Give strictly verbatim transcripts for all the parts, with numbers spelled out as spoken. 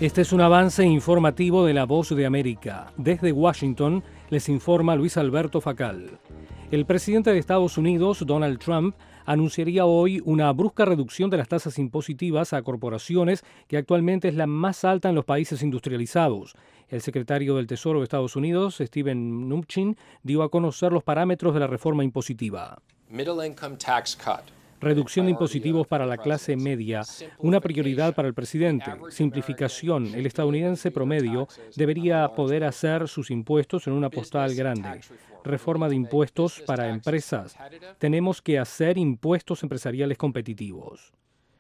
Este es un avance informativo de La Voz de América. Desde Washington les informa Luis Alberto Facal. El presidente de Estados Unidos, Donald Trump, anunciaría hoy una brusca reducción de las tasas impositivas a corporaciones, que actualmente es la más alta en los países industrializados. El secretario del Tesoro de Estados Unidos, Steven Mnuchin, dio a conocer los parámetros de la reforma impositiva. Middle income tax cut. Reducción de impositivos para la clase media, una prioridad para el presidente. Simplificación. El estadounidense promedio debería poder hacer sus impuestos en una postal grande. Reforma de impuestos para empresas. Tenemos que hacer impuestos empresariales competitivos.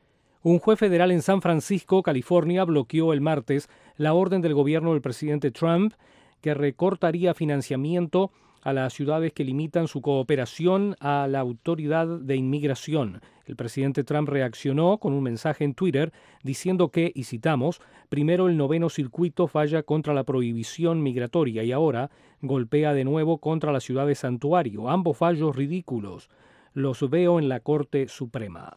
Un juez federal en San Francisco, California, bloqueó el martes la orden del gobierno del presidente Trump que recortaría financiamiento a las ciudades que limitan su cooperación a la autoridad de inmigración. El presidente Trump reaccionó con un mensaje en Twitter diciendo que, y citamos, primero el noveno circuito falla contra la prohibición migratoria y ahora golpea de nuevo contra la ciudad de santuario. Ambos fallos ridículos. Los veo en la Corte Suprema.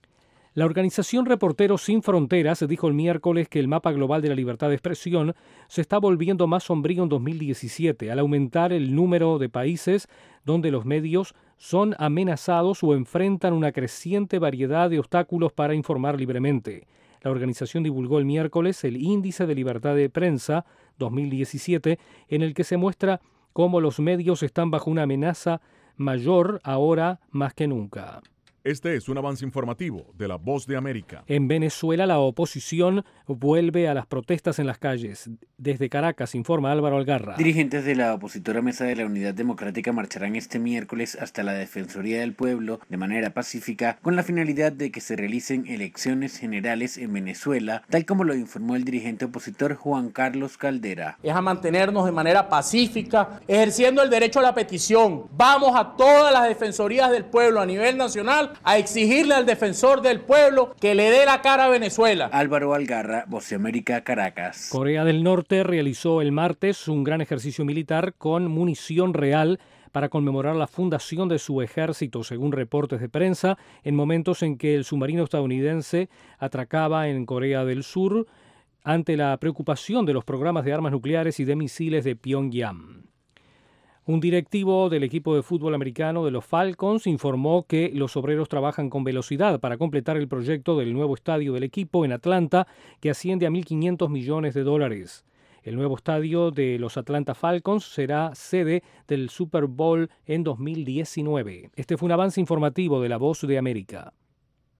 La organización Reporteros Sin Fronteras dijo el miércoles que el mapa global de la libertad de expresión se está volviendo más sombrío en dos mil diecisiete al aumentar el número de países donde los medios son amenazados o enfrentan una creciente variedad de obstáculos para informar libremente. La organización divulgó el miércoles el Índice de Libertad de Prensa dos mil diecisiete, en el que se muestra cómo los medios están bajo una amenaza mayor ahora más que nunca. Este es un avance informativo de La Voz de América. En Venezuela, la oposición vuelve a las protestas en las calles. Desde Caracas, informa Álvaro Algarra. Dirigentes de la opositora Mesa de la Unidad Democrática marcharán este miércoles hasta la Defensoría del Pueblo de manera pacífica con la finalidad de que se realicen elecciones generales en Venezuela, tal como lo informó el dirigente opositor Juan Carlos Caldera. Es a mantenernos de manera pacífica, ejerciendo el derecho a la petición. Vamos a todas las defensorías del pueblo a nivel nacional a exigirle al defensor del pueblo que le dé la cara a Venezuela. Álvaro Algarra, Voz de América, Caracas. Corea del Norte realizó el martes un gran ejercicio militar con munición real para conmemorar la fundación de su ejército, según reportes de prensa, en momentos en que el submarino estadounidense atracaba en Corea del Sur ante la preocupación de los programas de armas nucleares y de misiles de Pyongyang. Un directivo del equipo de fútbol americano de los Falcons informó que los obreros trabajan con velocidad para completar el proyecto del nuevo estadio del equipo en Atlanta, que asciende a mil quinientos millones de dólares. El nuevo estadio de los Atlanta Falcons será sede del Super Bowl en dos mil diecinueve. Este fue un avance informativo de La Voz de América.